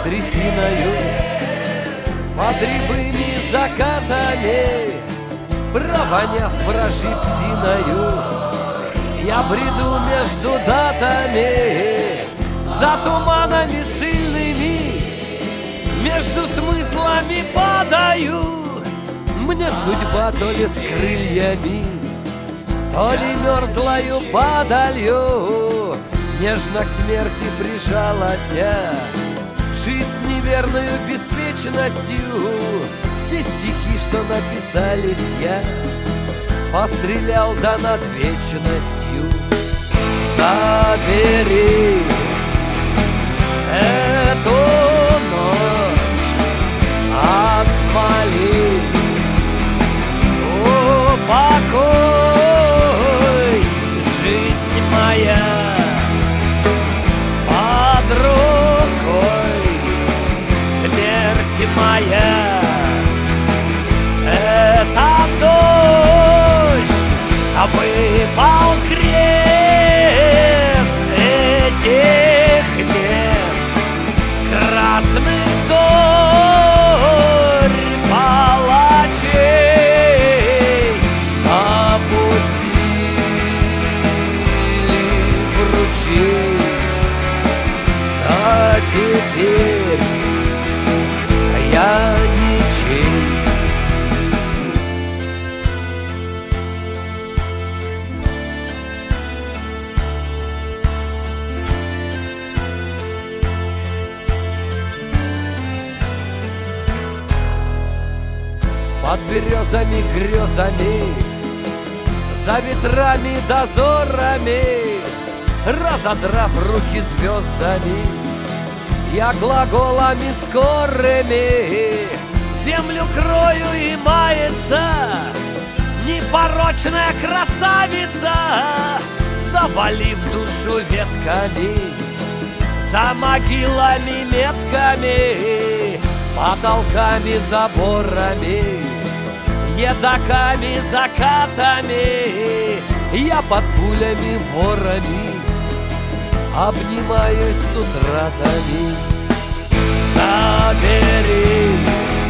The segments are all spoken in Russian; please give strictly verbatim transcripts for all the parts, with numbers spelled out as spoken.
трясиною, под рябыми закатами, провоняв вражьей псиною, я бреду между датами, за туманами сильными, между смыслами падаю. Мне судьба то ли с крыльями, то ли мерзлою падалью нежно к смерти прижалась. Жизнь неверную беспечностью, все стихи, что написались, я пострелял да над вечностью. Забери эту ночь, отмоли упокой, жизнь моя под рукой, смерть моя это дождь, а выпал крест этих мест, красных зорь палачей опустили в ручей, а теперь я ничей. Под березами грезами, за ветрами дозорами, разодрав руки звездами, я глаголами скорыми землю крою, и мается непорочная красавица, завалив душу ветками, за могилами метками, потолками, заборами, едоками, закатами, я под пулями, ворами обнимаюсь с утратами. Забери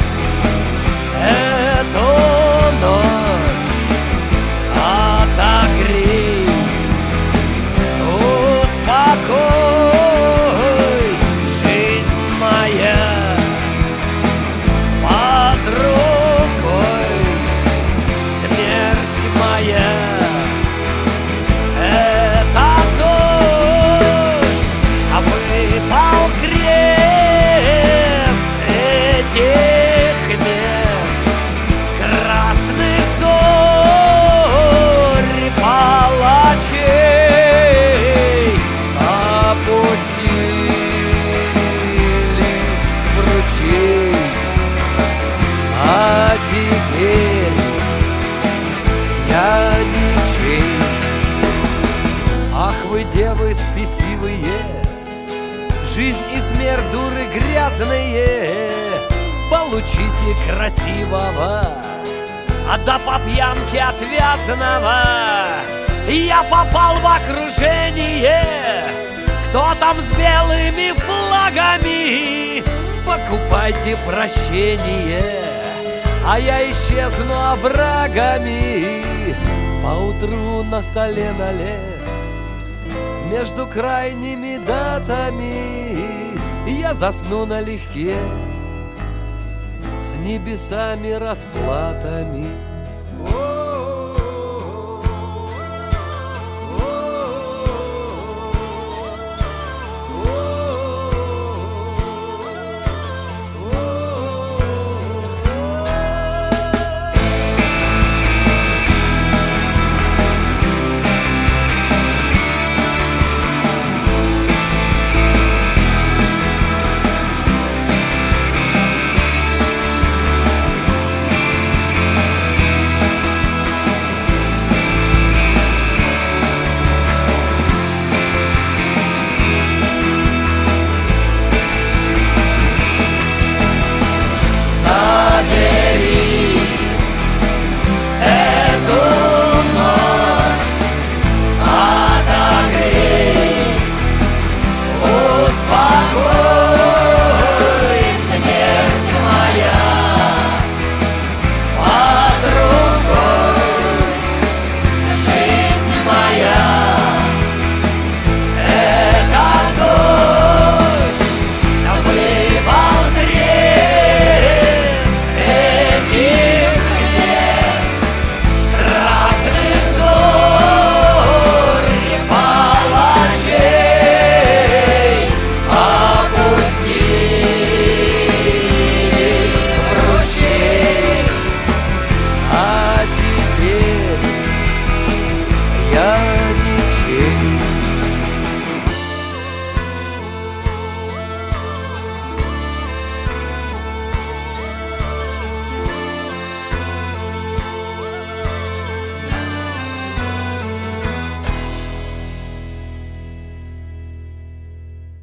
эту ночь, отогрей, успокой, жизнь моя под рукой, смерть моя это дождь, а выпал крест этих мест, красных зорь палачей опустили в ручей, а теперь я ничей. Ах вы, девы спесивые, жизнь и смерть, дуры грязные, получите красивого, а да по пьянке отвязанного. Я попал в окружение, кто там с белыми флагами, покупайте прощение, а я исчезну оврагами. Поутру на столе налет между крайними датами я засну налегке с небесами расплатами.